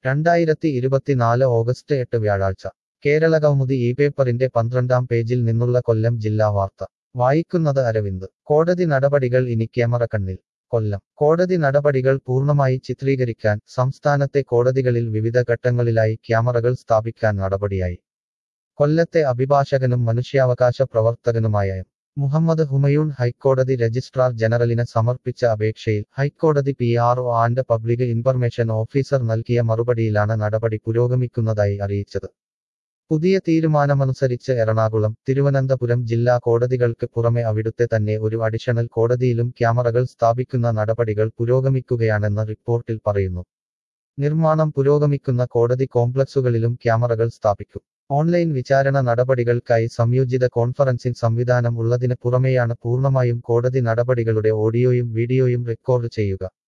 2024 August 8 വ്യാഴാഴ്ച കേരളകൗമുദി ഈ പേപ്പറിന്റെ 12-ാം പേജിൽ നിന്നുള്ള കൊല്ലം ജില്ലാ വാർത്ത വായിക്കുന്നത് അരവിന്ദ് കോടതി നടപടികൾ ഇനി ക്യാമറ കണ്ണിൽ കൊല്ലം കോടതി നടപടികൾ പൂർണ്ണമായി ചിത്രീകരിക്കാൻ സംസ്ഥാനത്തെ കോടതികളിൽ വിവിധ ഘട്ടങ്ങളിലായി ക്യാമറകൾ സ്ഥാപിക്കാൻ നടപടിയായി കൊല്ലത്തെ അഭിഭാഷകനും മനുഷ്യാവകാശ പ്രവർത്തകനുമായ എം. മുഹമ്മദ് ഹുമയൂൺ ഹൈക്കോടതി രജിസ്ട്രാർ ജനറലിന് സമർപ്പിച്ച അപേക്ഷയിൽ ഹൈക്കോടതി PRO and public information officer നൽകിയ മറുപടിയിലാണ് നടപടി പുരോഗമിക്കുന്നതായി അറിയിച്ചത് പുതിയ തീരുമാനമനുസരിച്ച് എറണാകുളം തിരുവനന്തപുരം ജില്ലാ കോടതികൾക്ക് പുറമെ അവിടുത്തെ തന്നെ ഒരു അഡീഷണൽ കോടതിയിലും ക്യാമറകൾ സ്ഥാപിക്കുന്ന നടപടികൾ പുരോഗമിക്കുകയാണെന്ന് റിപ്പോർട്ടിൽ പറയുന്നു നിർമ്മാണം പുരോഗമിക്കുന്ന കോടതി കോംപ്ലക്സുകളിലും ക്യാമറകൾ സ്ഥാപിക്കും ഓൺലൈൻ വിചാരണ നടപടികൾക്കായി സംയോജിത കോൺഫറൻസിംഗ് സംവിധാനം ഉള്ളതിന് പുറമെയാണ് പൂർണ്ണമായും കോടതി നടപടികളുടെ ഓഡിയോയും വീഡിയോയും റെക്കോർഡ് ചെയ്യുക